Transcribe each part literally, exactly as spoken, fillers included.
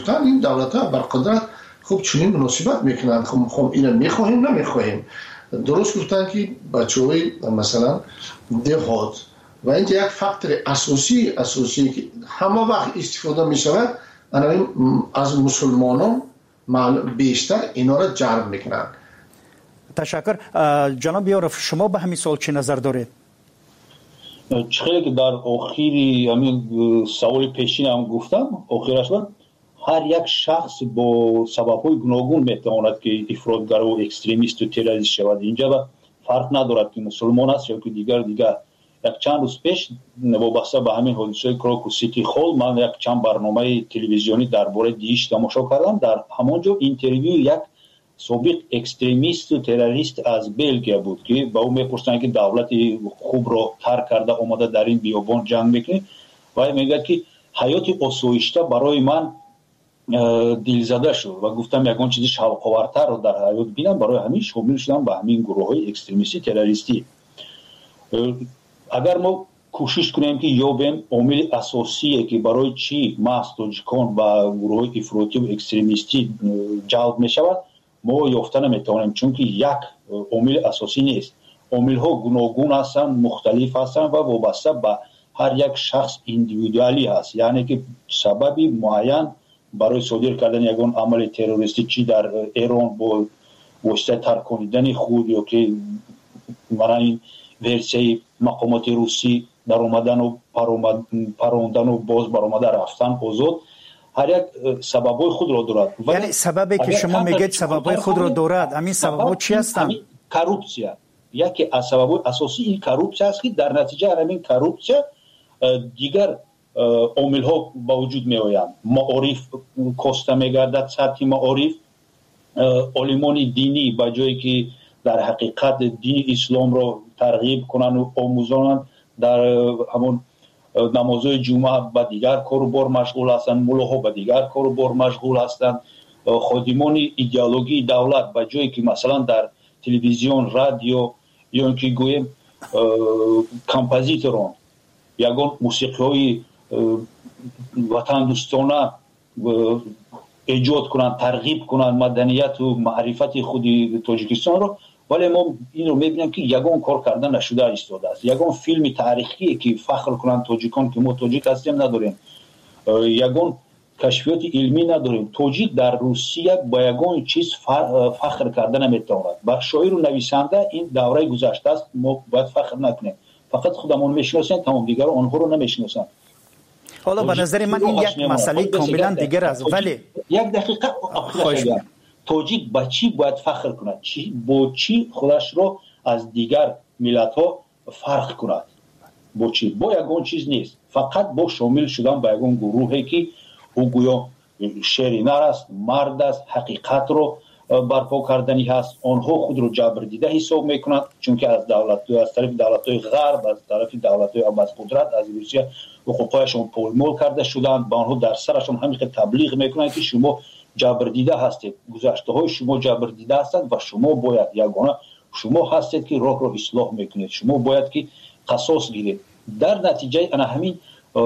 گفتن این دولت‌ها بر قدرت خوب چنین مناسبت میکنن، خب خب اینو میخواهیم نمیخواهیم. درست گفتن که بچه‌های مثلا دهات و این یک فاکتور اساسی اساسی که همه وقت استفاده میشود از مسلمانان بیشتر اینا را جلب میکنن. تشکر. جناب یارف، شما به همین سوال چه نظر دارید؟ چخیلی که در آخری همین سوال پیشین هم گفتم، آخرش بود هر یک شخص با سبب‌های گوناگون میتواند که افراطگر و اکستریمیست و تروریست شود. اینجا با فرق ندارد که مسلمان است یا که دیگر دیگر. یک چند روز پیش وابسته به همین حادثه کراکو سیتی هال من یک چند برنامه تلویزیونی درباره دیش تماشا کردم. در همانجا اینترویو یک سابق اکستریمیست و تروریست از بلژیک بود که با او میپرسن که دولت خوب را ترک کرده اومده در این بیابان جنگ میکنه و میگه که حیات آسایشته برای من دلزده شد و گفتم یگان چیزی شوق‌آورتر رو در حیات بینم، برای همین شامل شدم به همین گروه‌های اکستریمیستی تروریستی. اگر ما کوشش کنیم که یابیم عامل اساسیه که برای چی محض تاجیکان و گروه افراطی و اکستریمیستی جلب میشود ما یافته نمیتوانیم، چون که یک عامل اساسی نیست. عامل‌ها گوناگون هستند، مختلف هستند و وابسته به هر یک شخص ایندیویدوالی هست. یعنی که سببی معین برای صادر کردن یگان عمل تروریستی چی در ایران با واسطه ترکاندن خود یا که برای این ورسیه مقامات روسی در اومدن و پروندن و باز برآمده رفتن آزاد، هر یک سببای خود را دارد. یعنی سببی که شما میگید سببای خود را دارد، همین سبب‌ها چی هستند؟ کروپسیا. یکی از سببای اساسی این کروپسیا است که در نتیجه همین کروپسیا دیگر عامل‌ها با وجود میآیند. معارف کاسته میگردد، سطح معارف علمان دینی با جایی که در حقیقت دین اسلام را ترغیب کنند و آموزانند در همون نمازهای جمعه با دیگر کار و بار مشغول هستند، ملاها با دیگر کار و بار مشغول هستند. خادمان ایدئولوژی دولت با جایی که مثلا در تلویزیون، رادیو یا اینکه گویم کمپوزیتوران یگان موسیقی‌های وطن دوستانه ایجاد کنند، ترغیب کنند مدنیت و معرفت خود تاجیکستان رو، ولی ما این رو میبینیم که یگان کار کردن نشده ایستاده است. یگان فیلم تاریخی که فخر کنند تاجیکان که ما تاجیک هستیم نداریم، یگان کشفیات علمی نداریم. تاجیک در روسیه با یگان چیز فخر کردن نمیتواند. با شاعر و نویسنده این دوره گذشته است، ما باید فخر نکنیم. فقط خودمون میشناسیم، تمام دیگر آنها رو نمیشناسن. حالا به نظر من این یک مسئله کاملا دیگر است. ولی یک دقیقه خواهش می‌کنم، تاجیک با چی باید فخر کند؟ چی با چی خودش رو از دیگر ملت‌ها فرق کند؟ با چی؟ با یگان چیز نیست، فقط با شامل شدن به یگان گروهی که او گویا شرینر است، مرد است، حقیقت رو برپا کردنی هست. آنها خود رو جبر دیده حساب میکنند، چون که از دولت از طرف دولت‌های غرب، از طرف دولت‌های از قدرت از روسیه حقوقشون پایمال کرده شدند. با آنها در سرشون همین تبلیغ میکنند که شما جبر دیده هستید، گذشته های شما جبر دیده هستند و شما باید یگانه شما هستید که راه رو اصلاح میکنید، شما باید که قصاص گیرید. در نتیجه انا همین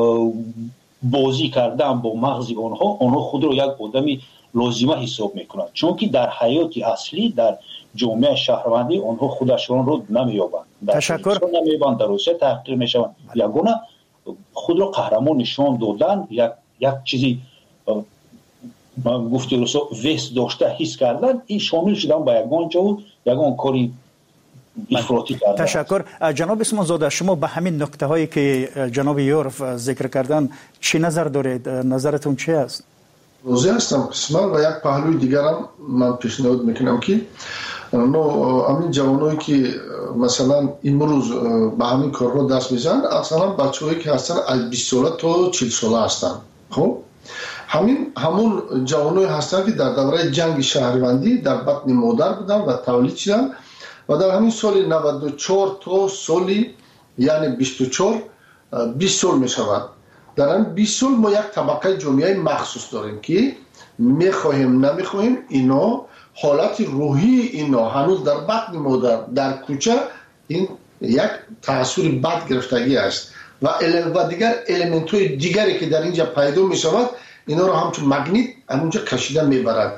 بازی کردن با مغز آنها، آنها خود رو یک آدمی لازمه حساب میکنند، چون که در حیات اصلی در جامعه شهروندی آنها خودشون رو نمیابند. تشکر. نمیابند، در روسیه تحقیر میشوند. یگانه خود رو قهرمان نشان دادن، یک یک چیزی من گفتی روسا وست داشته حس کردن، این شامل شدن به یگان جا و یگان کاری افراطی کردن. تشکر. جناب اسمان زاده، شما به همین نکته هایی که جناب یورف ذکر کردن چی نظر دارید؟ نظرتون چی است؟ روزی هستم قسمت و یک پهلوی دیگر هم من پیشنهاد میکنم که نو همین جوانایی که مثلا امروز به همین کارها دست میزنن، اصلا بچه‌هایی که هستن از بیست ساله تا چهل ساله هستن. خب همین همون جوانایی هستن که در دوره جنگ شهروندی در بطن مادر بودن و تولید شدن و در همین سال نود و چهار تا سالی یعنی بیست و چهار بیست سال میشود. در این بیست سال ما یک طبقه جامعه مخصوص داریم که میخواهیم نمیخواهیم اینا حالت روحی اینا هنوز در بطن مادر در کوچه این یک تأثیر بد گرفتگی است و و دیگر المنت های دیگری که در اینجا پیدا می شود اینا رو همچون مگنیت همونجا کشیده میبرد.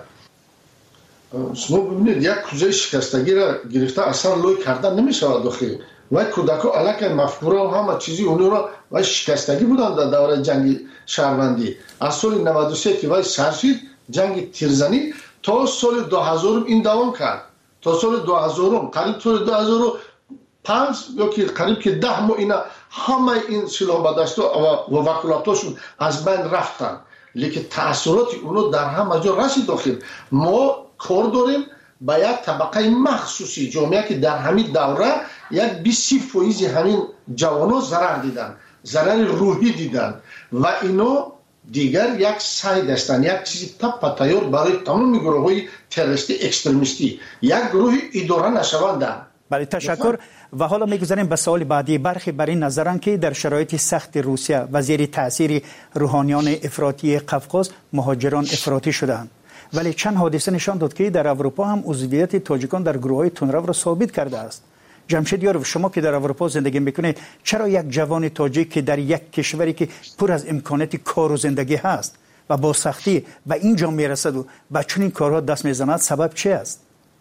شما ببینید یک کوزه شکستگی را گرفته اصلا لوی کردن نمیشود داخل و کودکا الک مفکوره و همه چیزی اونو را و شکستگی بودن در دوره جنگ شهروندی. از سال نود و سه که وای سرشید جنگ تیرزنی تا سال دو هزار این دوام کرد. تا سال دو هزار قریب سال دو هزار و پنج یا که قریب که ده ماه اینا همه این سلاح بدست و وکالتاشون از بین رفتن. لیکن تأثیرات اونو در همه جا رسید داخل. ما کار داریم با یک طبقه مخصوصی جامعه که در همین دوره یک بیست فیصد همین جوانان ضرر دیدن، ضرر روحی دیدن و اینو دیگر یک سعی داشتن یک چیزی تپ تیار برای تمام گروه‌های تروریستی اکستریمیستی یک گروه اداره نشوندن. بله تشکر. و حالا میگذاریم به سوال بعدی. برخی بر این نظرن که در شرایط سخت روسیه و زیر تاثیر روحانیان افراطی قفقاز مهاجران افراطی شدند، ولی چند حادثه نشان داد که در اروپا هم عضویت تاجیکان در گروه‌های تندرو را ثابت کرده است. جمشید یاروف، شما که در اروپا زندگی میکنید، چرا یک جوان تاجیک که در یک کشوری که پر از امکانات کار و زندگی هست و با سختی و اینجا میرسد و به چنین کارها دست میزند، سبب چه است؟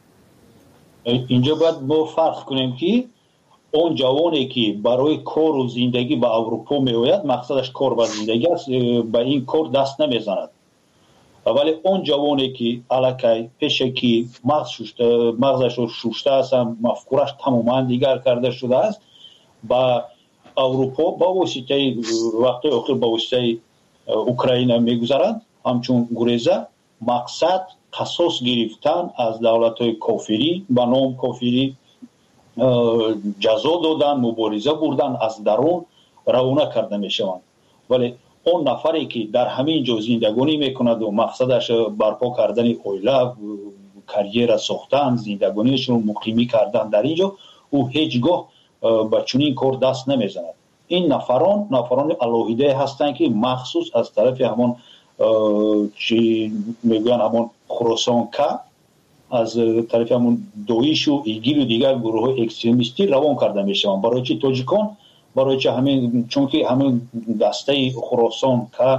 اینجا باید با فرق کنیم که اون جوانی که برای کار و زندگی به اروپا میآید مقصدش کار و زندگی است، به این کار دست نمیزند. ولی اون جوانی که الکی پیشه که مغز شوشته مغزش رو شوشته است، مفکورش تماما دیگر کرده شده است، با اروپا با واسطه وقتی آخر با واسطه اوکراین میگذرند، همچون گریزه مقصد قصاص گرفتن از دولت‌های کافری با نام کافری جزا دادن، مبارزه بردن، از درون روانه کرده میشوند. ولی اون نفری که در همین جا زندگانی میکند و مقصدش برپا کردن اویله، کریر ساختن، زندگانیش رو مقیمی کردن در اینجا، او هیچگاه به چنین کار دست نمیزند. این نفران نفران الهیده هستند که مخصوص از طرف همون چی میگن همون خراسان که از طرف همون دویش و ایگیل و دیگر گروه های اکستریمیستی روان کرده میشوند. برای چی تاجیکان؟ برای چه همین چون که همین دسته خراسان که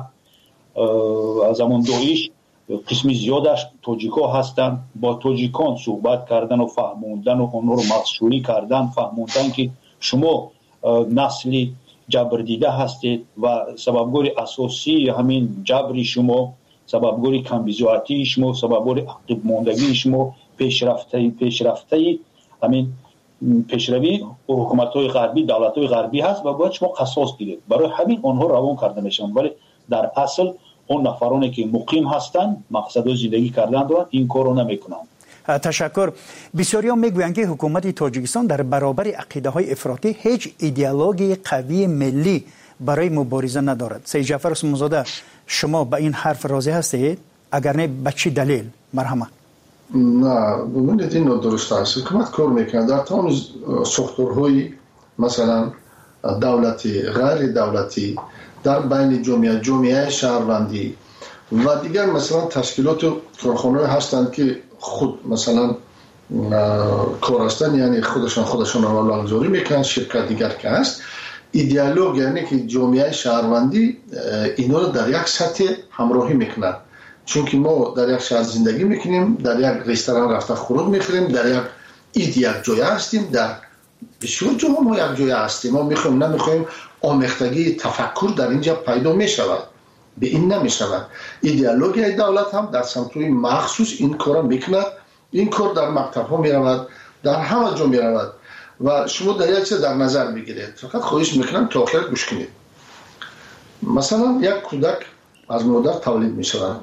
از همون دویش قسمی زیادش تاجیکا هستند، با تاجیکان صحبت کردن و فهموندن و اونها رو مخشوری کردن، فهموندن که شما نسلی جبر دیده هستید و سببگوری اساسی همین جبری شما، سببگوری کمبیزواتی شما، سببگوری عقب ماندگی شما، پیشرفته پیشرفته همین پیشروی حکومت‌های غربی، دولت‌های غربی هست و باید شما قصاص گیرید. برای همین آنها روان کرده میشن، ولی در اصل اون نفرانی که مقیم هستند مقصد زندگی کردن دارن این کارو نمیکنن. تشکر. بسیاری‌ها میگویند که حکومت تاجیکستان در برابر عقیده‌های افراطی هیچ ایدئولوژی قوی ملی برای مبارزه ندارد. سید جعفر عثمانزاده، شما به این حرف راضی هستید؟ اگر نه به چه دلیل؟ مرحمت. نه ببینید این درست است. حکومت کار میکنه در تمام ساختارهای مثلا دولتی، غیر دولتی، در بین جامعه جامعه شهروندی و دیگر مثلا تشکیلات و کارخانه‌ای هستند که خود مثلا کار هستند، یعنی خودشان خودشان رو لانجوری میکنن، شرکت دیگر که هست ایدئولوژی، یعنی که جامعه شهروندی اینا رو در یک سطح همراهی میکنن. چون که ما در یک شهر زندگی میکنیم، در یک رستوران رفته خورد میخوریم، در یک اید یک جای هستیم، در بسیار جاها ما یک جای هستیم. ما میخوایم نمیخوایم آمیختگی تفکر در اینجا پیدا میشود، به این نمیشود. ایدئولوژی دولت هم در سمت‌های مخصوص این کارا میکند. این کار در مکتب ها میرود، در همه جا میرود و شما در یک چیز در نظر میگیرید. فقط خواهش میکنم تا آخر گوش کنید. مثلا یک کودک از مادر تولید میشود،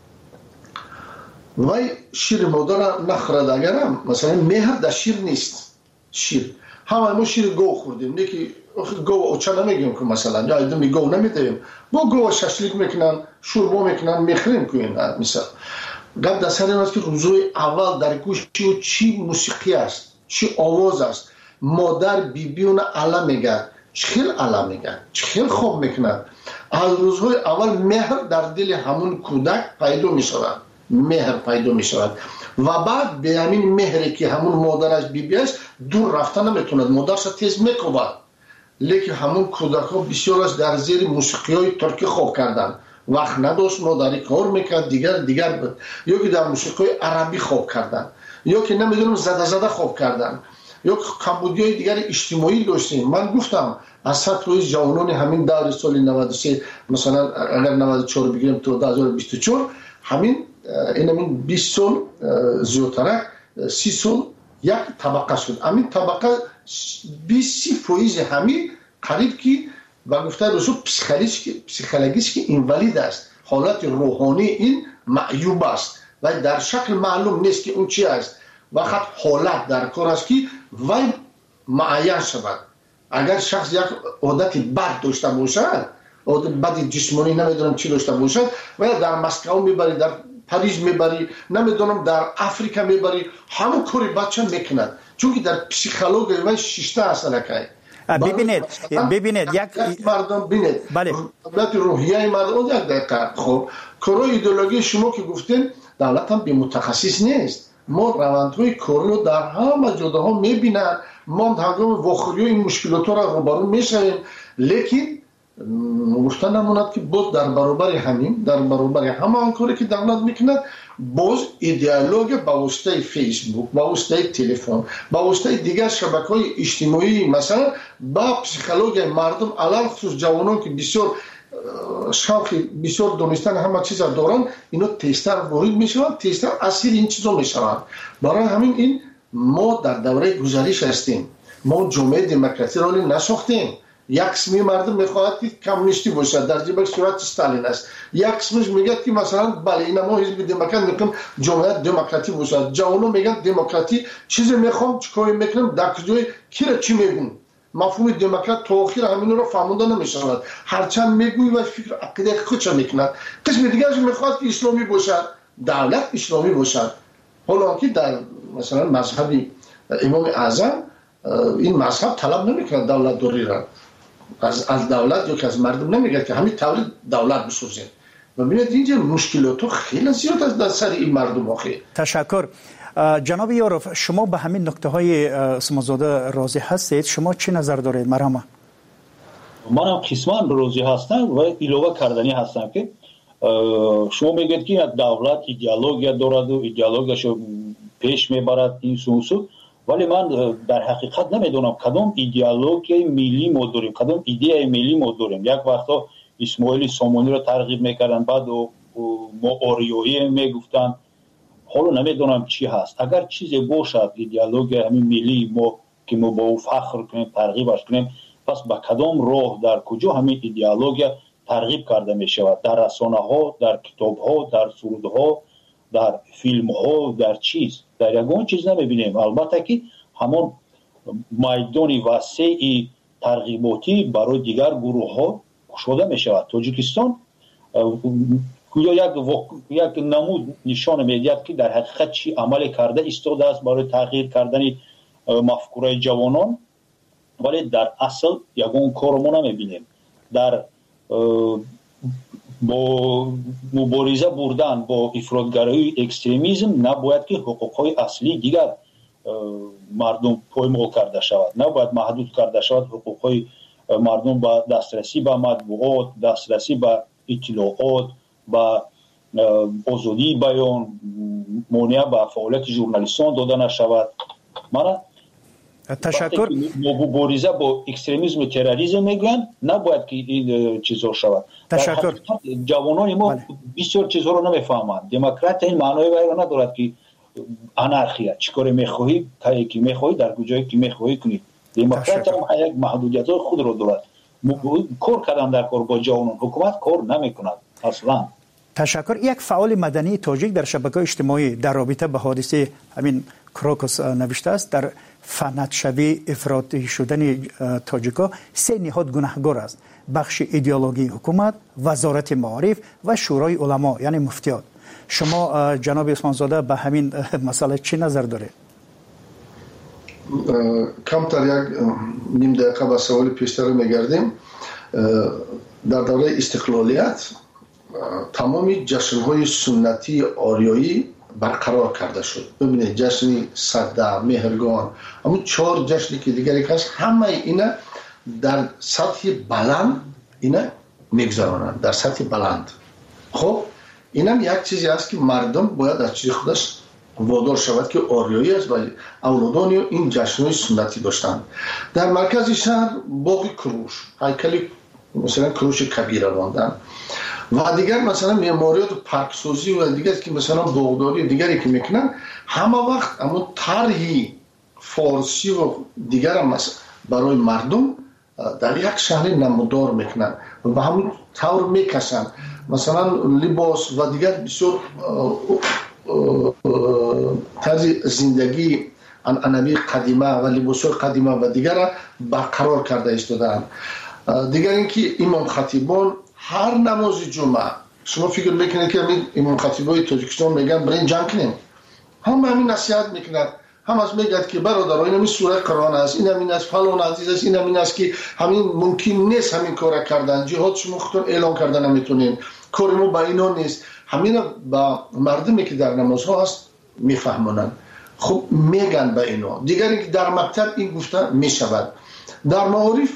وای شیر مادر نخورد، اگرم مثلا مهر در شیر نیست. شیر همه ما شیر گو خوردیم، نه که گو اوچا نمیگیم که مثلا یا ایدمی گو نمیدیم، با گو ششلیک میکنن، شوربا میکنن، میخریم که این مثلا گفت در سر این است که روزای اول در گوش چی, چی موسیقی است، چی آواز است. مادر بیبیون علا میگه، چخیل علا میگه، چخیل خوب میکنن. از روزهای اول مهر در دل همون کودک پیدا میشود، مهر پیدا میشود و بعد به همین مهری که همون مادرش بیبی است دور رفتن نمیتوند، مادرش تیز میکوبد. لیکن همون کودک ها بسیارش در زیر موسیقی های ترکی خوب کردن، وقت نداشت مادری کار میکرد دیگر دیگر بود، یا که در موسیقی عربی خواب کردن، یا که نمیدونم زده زده خواب کردن، یا کمبودیای دیگر اجتماعی داشتیم. من گفتم از سطح روی جوانان همین دور سال نود و سه مثلا اگر نود و چهار بگیریم تا دو هزار و بیست و چهار همین این همین بیست سال زیادتر سی سال یک طبقه شد. همین طبقه بیست فیصد همین قریب که و گفته رسول پسیکولوژیش که اینوالید است، حالت روحانی این معیوب است و در شکل معلوم نیست که اون چی است. وقت حالت در کار است که وی معین شود. اگر شخص یک عادت بد داشته باشد، عادت بد جسمانی نمیدونم چی داشته باشد، و در مسکو میبری، در پاریس میبری، نمیدونم در افریقا میبری، همون کاری بچه میکند، چون که در پسیکولوژی و شیشته اصلا که ببینید ببینید یک مردم ببینید بله دولت روحیه مردم یک دقیقه. خب کارو ایدئولوژی شما که گفتین دولت هم بی متخصص نیست. ما روندهای کارو در همه جاها میبینن، ما هنگام واخوری این مشکلات را روبرو میشویم، لیکن گفتن نموند که باز در برابر همین در برابر همه آن کاری که دولت میکند باز ایدئولوژی با واسطه فیسبوک، با واسطه تلفن، با واسطه دیگر شبکه‌های اجتماعی مثلا با پسیکولوژی مردم علل خصوص جوانان که بسیار شوق بسیار دونستن همه چیز دارن، اینا تیستر وارد میشوند، تیستر اسیر این چیزا میشوند. برای همین این ما در دوره گذشته هستیم، ما جامعه دموکراسی را نساختیم. یک قسمی مردم میخواهد که کمونیستی باشد، در جبه صورت استالین است. یک قسمش میگه که مثلا بله این ما حزب دموکرات میگم جامعه دموکراتی باشد. جوانو میگن دموکراتی چیزی میخوام چیکار میکنم در کجای کی را چی میگن. مفهوم دموکرات تا آخر همین رو فهمونده نمیشود. هرچند میگوی و فکر عقیده خودش میکند. قسم دیگرش میخواد که اسلامی باشد، دولت اسلامی باشد. حالا که در مثلا مذهب امام اعظم این مذهب طلب نمیکنه دولت دوری را از از دولت یا که از مردم نمیگه که همین تولید دولت بسازید. و ببینید اینجا مشکلات خیلی زیاد است در سر این مردم آخه. تشکر. جناب یاروف، شما به همین نکته های سمازاده راضی هستید؟ شما چه نظر دارید مرحبا؟ من هم قسمان راضی هستم و علاوه کردنی هستم که شما میگید که دولت ایدئولوژی دارد و ایدئولوژیشو پیش میبرد این سوسو، ولی من در حقیقت نمیدونم کدام ایدئولوژی ملی ما داریم، کدام ایده ملی ما داریم. یک وقتا اسماعیل سامانی رو ترغیب میکردن، بعد ما آریایی میگفتن، حالا نمیدونم چی هست. اگر چیزی باشد ایدئولوژی همین ملی ما که ما با او فخر کنیم، ترغیبش کنیم، پس با کدام راه در کجا همین ایدئولوژی ترغیب کرده می شود؟ در رسانه ها، در کتاب ها، در سرود ها، در فیلم ها، در چیز در یگان چیز نمیبینیم. البته که همون میدان وسیع ترغیباتی برای دیگر گروه ها گشوده می شود. تاجیکستان یک یک نمود نشان میدهد که در حقیقت چی عمل کرده ایستاده است برای تغییر کردن مفکوره جوانان، ولی در اصل یگان کار ما نمیبینیم. در با مبارزه بردن با افراطگرایی اکستریمیسم نباید که حقوقهای اصلی دیگر مردم پایمال کرده شود، نباید محدود کرده شود حقوقهای مردم با دسترسی به مطبوعات، دسترسی به اطلاعات، با آزادی بیان، مانع به فعالیت ژورنالیستان داده نشود. من تشکر. مبارزه با اکستریمیسم و تروریسم میگن نباید که این چیزا شود. تشکر. جوانان ما بسیار چیزها رو نمیفهمند. دموکرات این معنای وای ندارد که انارخیا چیکار میخواهی تا کی میخواهی در کجایی که میخواهی کنی. دموکرات هم یک محدودیت خود رو دارد. کار کردن در کار با جوانان، حکومت کار نمیکند اصلا. تشکر. یک فعال مدنی تاجیک در شبکه اجتماعی در رابطه با حادثه همین کروکوس نوشته است در فنت شوی افراطی شدن تاجیکا سه نهاد گناهگار است: بخش ایدئولوژی حکومت، وزارت معارف و شورای علما یعنی مفتیات. شما جناب عثمان زاده به همین مسئله چی نظر دارید؟ کمتر یک نیم دقیقه به سوال پیشتر میگردیم. در دوره استقلالیت تمامی جشن‌های سنتی آریایی برقرار کرده شد. ببینید جشن صده، مهرگان، اما چهار جشنی که دیگری هست، همه اینا در سطح بلند اینا میگذرانند، در سطح بلند. خب اینم یک چیزی است که مردم باید از چیز خودش وادار شود که آریایی است و اولادان این جشن‌های سنتی داشتند. در مرکز شهر باغ کروش، هیکل مثلا کروش کبیر ماندن و دیگر مثلا معماریات و پارکسازی و دیگر که مثلا باغداری دیگری که میکنن، همه وقت اما طرحی فارسی و دیگر هم برای مردم در یک شهر نمودار میکنن و به همون طور میکشن. مثلا لباس و دیگر بسیار طرز زندگی عنعنوی قدیمه و لباس‌های قدیمه و دیگر را برقرار کرده ایستادند. دیگر اینکه امام خطیبان هر نماز جمعه، شما فکر میکنید که امام خطیبای تاجیکستان میگن برای جمع کنیم، هم همین نصیحت میکنند، هم از میگد که برادران این همین سوره قرآن است، این همین از فلان عزیز است، این همین است که همین ممکن نیست همین کار کردن، جهاد شما خودتون اعلان کردن نمیتونین، کار ما با اینا نیست. همین با مردمی که در نمازها هست میفهمونن، خب میگن به اینا. دیگر اینکه در مکتب این گفته میشود، در معارف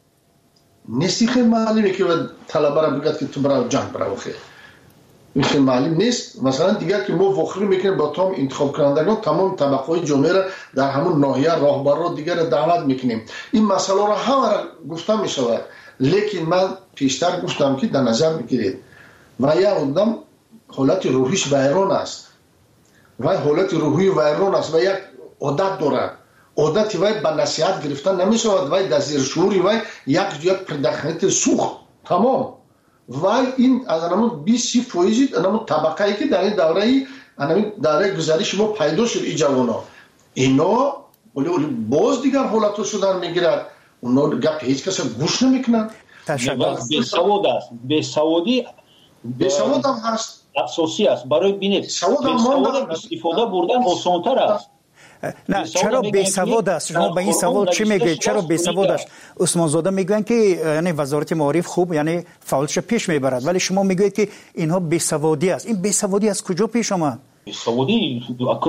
نیستی خیلی معلومه که طلبه را بگد که تو برای جنگ برای خیلی این خیلی معلوم نیست. مثلا دیگر که ما وخری میکنیم با تمام انتخاب کنندگان، تمام طبقه های جامعه را در همون ناحیه راهبر را دیگر دعوت میکنیم. این مسئله را همه را گفته میشود، لیکن من پیشتر گفتم که در نظر میگیرید و یک آدم حالت روحیش ویران است و حالت روحی ویران است و یک عادت دارد، عادت وی به نصیحت گرفتن نمیشود، وی در زیر شعوری وی یک یک پردخنیت سوخت تمام و این از انمون بیست فویزید انمون طبقه ای که در این دوره ای انمون دوره گذریش ما پیدا شد این جوانا اینا ولی ولی باز دیگر حالت شدن میگیرد، اونا گپ هیچ کس گوش نمیکنن. به سواد است، به سوادی به سواد هم هست، اساسی است برای بینید به سواد استفاده بردن آسان‌تر است. نه چرا بی سواد است؟ شما به این سوال چی میگید؟ چرا بی سواد است؟ عثمان زاده میگن که یعنی وزارت معارف خوب یعنی فعالش پیش میبرد، ولی شما میگید که اینها بی سوادی است. این بی سوادی از کجا پیش آمد؟ بی سوادی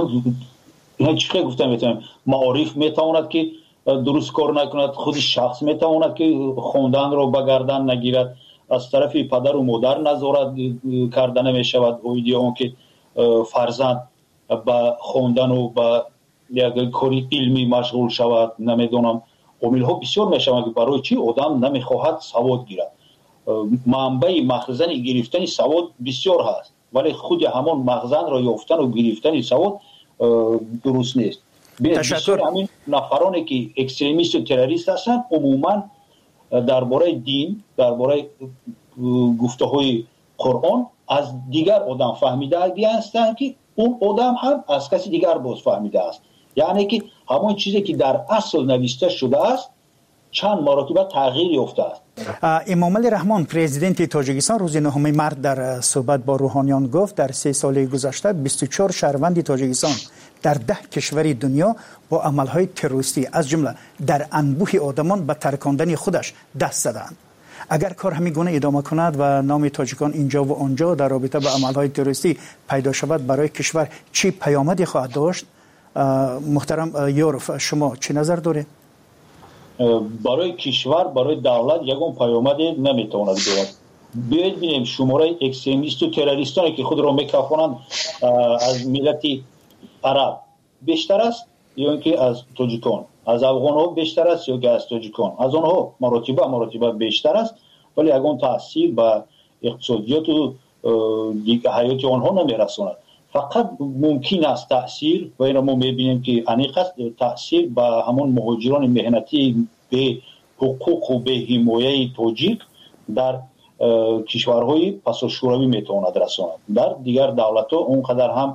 اینا چیکار گفتم میتونم معارف میتواند که درست کار نکند، خود شخص میتواند که خوندن رو به گردن نگیرد، از طرف پدر و مادر نظارت کردن میشود، اویدی اون که فرزند با خوندن و با یک کاری علمی مشغول شود. نمیدونم عامل ها بسیار میشود که برای چی آدم نمیخواهد سواد گیرد. منبع مخزن گرفتن سواد بسیار هست، ولی خود همان مخزن را یافتن و گرفتن سواد درست نیست. بسیار همین نفرانی که اکستریمیست و تروریست هستند عموما درباره دین، درباره گفته های قرآن از دیگر آدم فهمیده هستند که اون آدم هم از کسی دیگر باز فهمیده است. یعنی که همون چیزی که در اصل نوشته شده است چند مرتبه تغییر یافته است. امام علی رحمان پرزیدنت تاجیکستان روز نهم مارس در صحبت با روحانیان گفت در سه سال گذشته بیست و چهار شهروند تاجیکستان در ده کشور دنیا با عملهای تروریستی از جمله در انبوه آدمان به ترکاندن خودش دست زدند. اگر کار همین گونه ادامه کند و نام تاجیکان اینجا و آنجا در رابطه با عملهای تروریستی پیدا شود، برای کشور چی پیامدی خواهد داشت؟ محترم یورف شما چی نظر داره؟ برای کشور، برای دولت یگان پیامدی نمیتواند دارد. بیایید ببینیم شماره اکستریمیست و تروریستانی که خود را میکافانند از ملت عرب بیشتر است یا اینکه از تاجیکان، از افغان ها بیشتر است یا که از تاجیکان، از آنها مراتبه مراتبه بیشتر است، ولی یگان تاثیر به اقتصادیات و دیگه حیات آنها نمیرساند. فقط ممکن است تاثیر و این ما میبینیم که انیق است تاثیر به همون مهاجران مهنتی به حقوق و به حمایه تاجیک در کشورهای پساشوروی میتواند رساند. در دیگر دولت‌ها اونقدر هم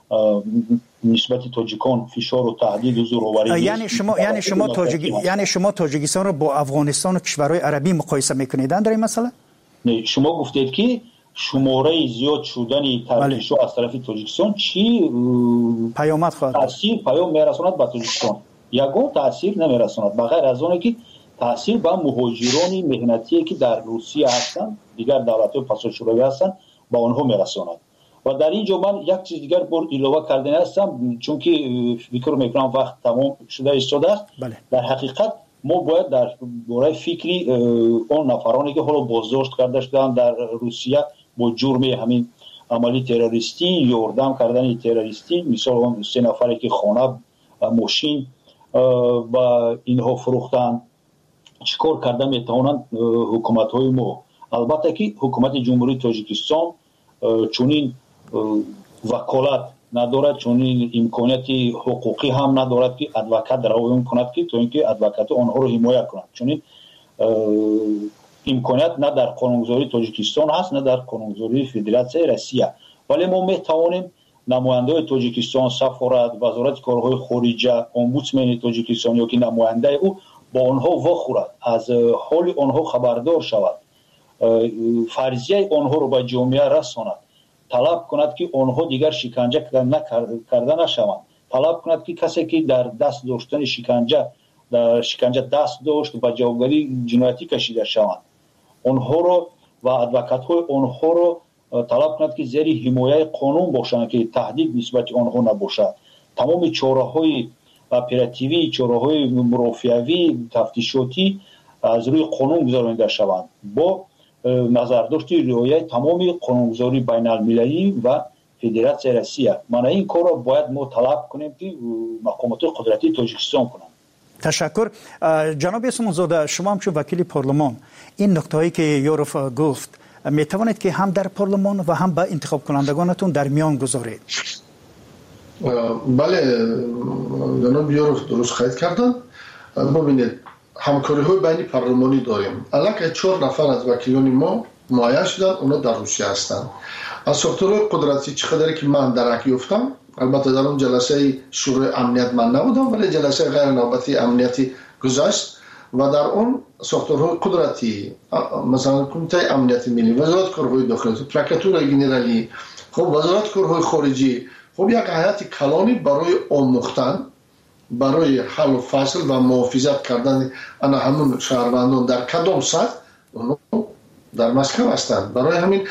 نسبت تاجیکان فشار و تهدید و زورآوری یعنی شما یعنی شما تاجیک یعنی شما تاجیکستان رو با افغانستان و کشورهای عربی مقایسه میکنید در این مسئله؟ نه، شما گفتید که شماره زیاد شدن ترکیش از طرف تاجیکستان چی پیامد خواهد تاثیر پیام میرساند به تاجیکستان؟ یگان تاثیر نمیرساند بغیر از اون که تاثیر به مهاجران مهنتی که در روسیه هستند، دیگر دولت‌های پساشوروی هستند، با آنها میرساند. و در اینجا من یک چیز دیگر بر علاوه کردن هستم، چون که فکر میکنم وقت تمام شده ایستاده است. بله. در حقیقت ما باید در باره فکری اون نفرانی که حالا بازداشت کرده شدن در روسیه با جرم همین عملی تروریستی، یاردم کردن تروریستی، مثال اون سه نفری که خانه ماشین و اینها فروختن چیکار کرده میتوانند حکومت های ما. البته که حکومت جمهوری تاجیکستان چونین وکالت ندارد، چونین امکانیت حقوقی هم ندارد که ادوکات روی کند که تا اینکه ادوکات آنها رو حمایت کند. چونین امکانیت نه در قانونگذاری تاجیکستان هست نه در قانونگذاری فدراسیون روسیه. ولی ما میتوانیم نماینده تاجیکستان، سفارت، وزارت کارهای خارجه، امبودسمن تاجیکستان یا که نماینده او با آنها واخورد، از حال آنها خبردار شود، فرضیه آنها رو به جامعه رساند، طلب کند که آنها دیگر شکنجه کرده نشوند، طلب کند که کسی که در دست داشتن شکنجه در شکنجه دست داشت به جوابگری جنایتی کشیده شوند، آنها رو و ادوکات های آنها رو طلب کند که زیر حمایت قانون باشند که تهدید نسبت آنها نباشد. تمام چاره‌های اپراتیوی، چاره‌های مرافعوی، تفتیشاتی از روی قانون گذرانده شوند با نظرداشت رعایت تمام قانونگذاری بین المللی و فدراسیون روسیه. من این کار را باید ما طلب کنیم که مقامات قدرتی تاجیکستان کنند. تشکر. جناب اسمانزاده، شما هم چون وکیل پارلمان این نکته‌ای که یوروف گفت می توانید که هم در پارلمان و هم با انتخاب کنندگانتون در میان گذارید؟ بله جناب یوروف درست خواهید کردن. ببینید همکاری های بین پارلمانی داریم. الان چهار نفر از وکیلان ما معین شدن، اونا در روسیه هستند. از ساختارهای قدرتی چقدری که من درک یافتم، البته در اون جلسه شورای امنیت من نبودم ولی جلسه غیر نوبتی امنیتی گذشت و در اون ساختارهای قدرتی مثلا کمیته امنیت ملی، وزارت کارهای داخلی، پروکراتور گنرالی، خب وزارت کارهای خارجی، خب یک هیئت کلانی برای آموختن، برای حل و فصل و محافظت کردن انا همون شهروندان در کدام سطح اونو در مسکو هستند. برای همین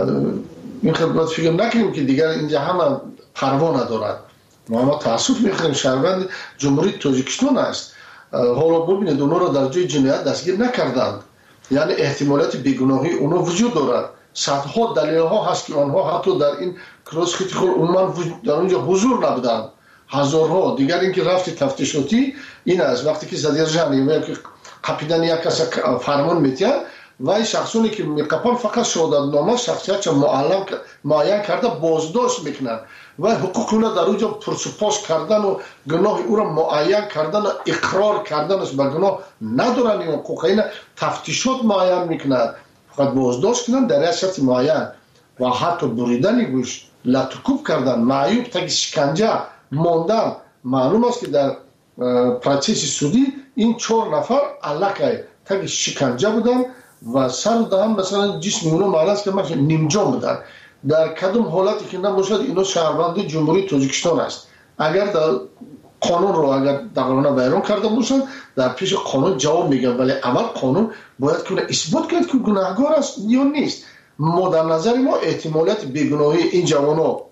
این خدمت فکر نکنیم که دیگر اینجا همه پروا ندارد. ما ما تاسف میخوریم شهروند جمهوری تاجیکستان است. حالا ببینید اونا را در جای جنایت دستگیر نکردند، یعنی احتمالات بیگناهی اونا وجود دارد. صدها دلیل ها هست که آنها حتی در این کراس خیلی خور عموما در اونجا حضور نبودند. هزارها دیگر اینکه رفت تفتیشاتی این است وقتی که صدر جانی و که قپیدن یک کس فرمان میتین و این شخصونی که میقپن فقط شهادت نامه شخصیت معلم معین کرده بازداشت میکنن و حقوق اونا در اونجا پرسپاس کردن و گناه او را معین کردن و اقرار کردن است به گناه ندارن. این حقوق اینا تفتیشات معین میکنن، فقط بازداشت کنن در یک شرط معین و حتی بریدن گوش، لطکوب کردن، معیوب تا شکنجه ماندن. معلوم است که در پروسس سودی این چهار نفر علاقه تا شکنجه بودن و سر دادن مثلا جسم اونو معلوم است که مثلا نیمجان بودن. در کدام حالتی که نباشد اینا شهروند جمهوری تاجیکستان است. اگر در قانون رو اگر دقیقاً بیان کرده باشند در پیش قانون جواب میگن، ولی اول قانون باید کنه اثبات کنه که گناهکار است یا نیست. ما در نظر ما احتمالات بیگناهی این جوانا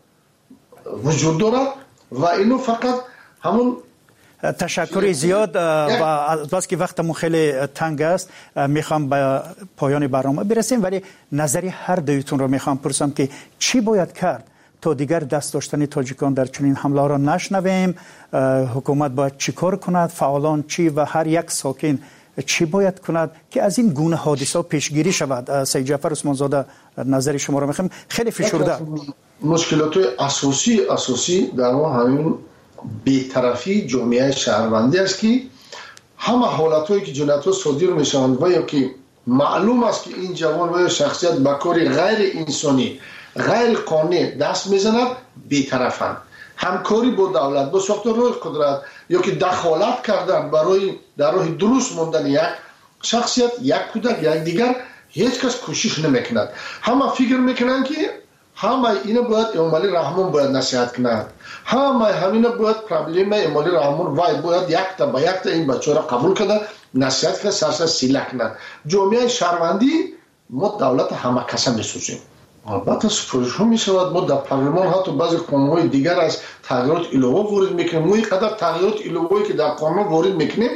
وجود دارد و اینو فقط همون. تشکر زیاد و از که وقتمون خیلی تنگ است میخوام به پایان برنامه برسیم، ولی نظری هر دویتون رو میخوام پرسم که چی باید کرد تا دیگر دست داشتن تاجیکان در چنین حمله را نشنویم؟ حکومت باید چی کار کند؟ فعالان چی و هر یک ساکن چی باید کند که از این گونه حادثه پیشگیری شود؟ سید جعفر عثمانزاده نظر شما رو میخوام. خیلی فشرده مشکلات اساسی اساسی در ما همین بی‌طرفی جامعه شهروندی است که همه حالتایی که جنایت‌ها صادر میشوند و یا که معلوم است که این جوان و شخصیت به کاری غیر انسانی غیر قانونی دست میزند بی‌طرفند. همکاری با دولت با ساختارهای قدرت یا که دخالت کردن برای در راه درست ماندن یک شخصیت، یک کودک، یک دیگر، هیچ کس کوشش نمیکند. همه فکر میکنند که همه اینا باید امالی رحمان باید نصیحت کنند، همه همینا باید پرابلم امالی رحمان وای باید یک تا با یک تا این بچه را قبول کنند، نصیحت کنند، سرسر سیله کنند. جامعه شهروندی ما دولت همه کسا میسوزیم. البته سپرش ها می شود. ما در پارلمان حتی بعضی قانون‌های دیگر از تغییرات ایلوه وارد میکنیم. ما اینقدر تغییرات ایلوه‌ای که در قانون وارد میکنیم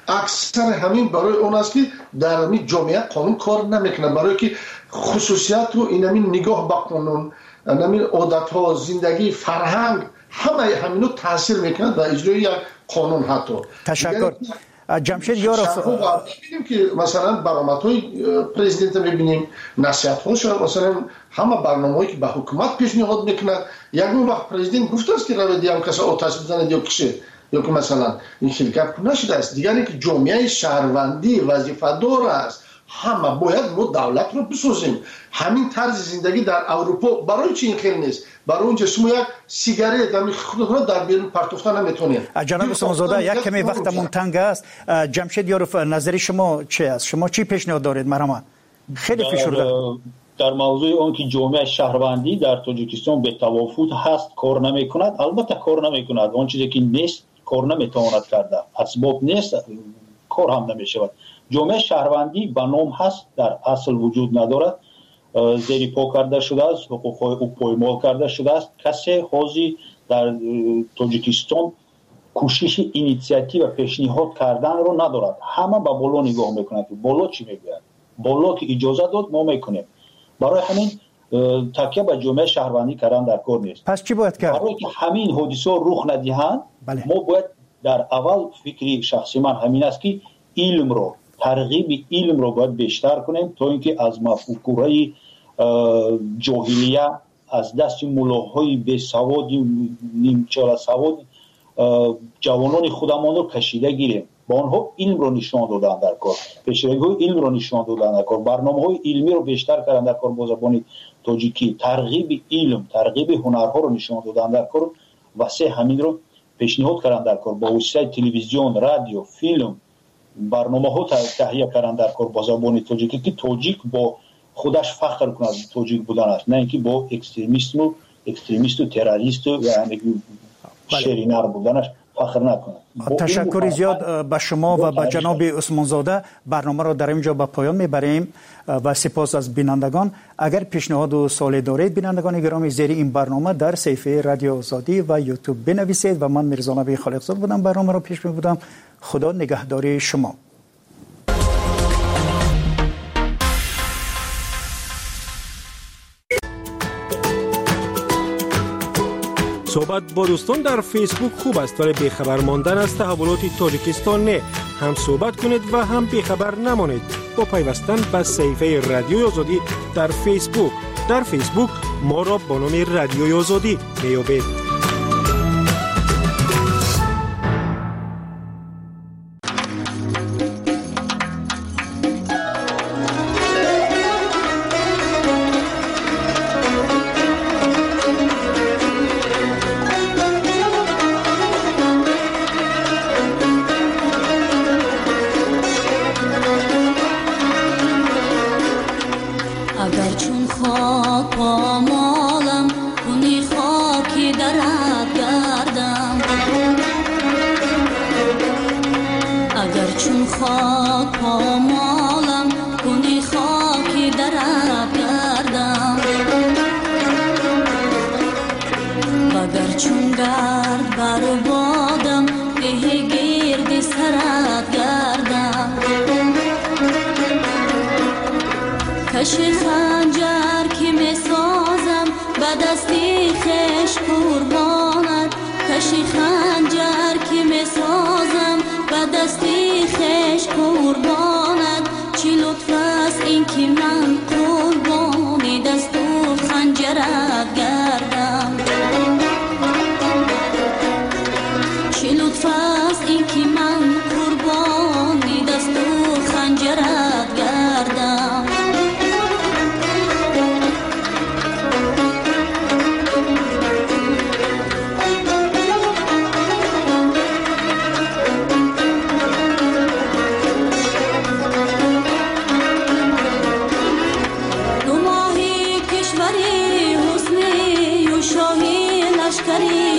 اکثر همین برای اون است که در همین جامعه قانون کار نمیکنه، برای که خصوصیت و این همین نگاه به قانون، همین عادت ها، زندگی، فرهنگ، همه همینو تاثیر میکنه در اجرای یک قانون. حتی تشکر. جمشید یاروف، میبینیم که مثلا برآمدهای پرزیدنت میبینیم، نصیحت‌هاش، مثلا همه برنامه‌ای که به حکومت پیشنهاد میکنه، یک وقت پرزیدنت گفته است که روید هم کسی آتش بزنه یا کشه، یا که مثلا این شرکت نشده است. دیگری که جامعه شهروندی وظیفه‌دار است، همه باید ما دولت رو بسازیم. همین طرز زندگی در اروپا برای چی این خیلی نیست؟ برای اونجا شما یک سیگارت هم خودتون در بیرون پرتافتن نمیتونید. جناب عثمانزاده یک کمی وقتمون تنگ است. جمشید یاروف، نظر شما چی است؟ شما چی پیشنهاد دارید مرحبا؟ خیلی فشرده در موضوع اون که جامعه شهروندی در تاجیکستان به توافق هست کار نمیکند. البته کار نمیکند، اون چیزی که نیست کار نمیتواند کرده، اسباب نیست کار هم نمیشود. جامعه شهروندی به نام هست، در اصل وجود ندارد، زیر پا کرده شده است، حقوق‌های او پایمال کرده شده است. کسی حاضر در تاجیکستان کوشش اینیشیاتیو و پیشنهاد کردن رو ندارد. همه به بالا نگاه میکنند که بالا چی میگوید، بالا که اجازه داد ما میکنیم. برای همین تکیه به جامعه شهروندی کردن در کار نیست. پس چی باید کرد؟ برای که همین حادثه رخ ندهند، بله. ما باید در اول فکری شخصی من همین است که علم رو، ترغیب علم رو باید بیشتر کنیم تا اینکه از مفکوره جاهلیه، از دست ملاهای بی سواد، نیمچال سواد جوانان خودمان رو کشیده گیریم. با آنها علم رو نشان دادن در کار، پیشروی علم رو نشان دادن در کار، برنامه‌های علمی رو بیشتر کردن در کار با زبان تاجیکی، ترغیب علم، ترغیب هنرها رو نشان دادن در کار، واسه همین رو پیشنهاد کردن در کار، با وسیله تلویزیون، رادیو، فیلم، برنامه‌ها تهیه کردن در کار با زبان تاجیکی که تاجیک با خودش فخر کنه تاجیک بودن است، نه اینکه با اکستریمیسم و اکستریمیست و تروریست و یعنی شرینر بودنش فخر نکنه. تشکر زیاد به شما و به جناب عثمانزاده. برنامه را در اینجا به پایان میبریم و سپاس از بینندگان. اگر پیشنهاد و سوالی دارید بینندگان گرامی، زیر این برنامه در صفحه رادیو آزادی و یوتیوب بنویسید. و من میرزا نبی خالقزاد بودم، برنامه را پیش میبردم. خدا نگهداری شما. صحبت با دوستان در فیسبوک خوب است، ولی بیخبر ماندن از تحولات تاجیکستان نه. هم صحبت کنید و هم بیخبر نمانید با پیوستن به صفحه رادیو آزادی در فیسبوک. در فیسبوک ما را با نام رادیو آزادی میابید. کشی خنجر که می سازم به دستی خش قربانت، کشی خنجر که می سازم به دستی خش قربانت. چی لطف است این که من قربانی دست و خنجرت گردم، چی لطف است این که من قربانی دست و خنجرت گردم. کشوری حسنی و شاهی لشکری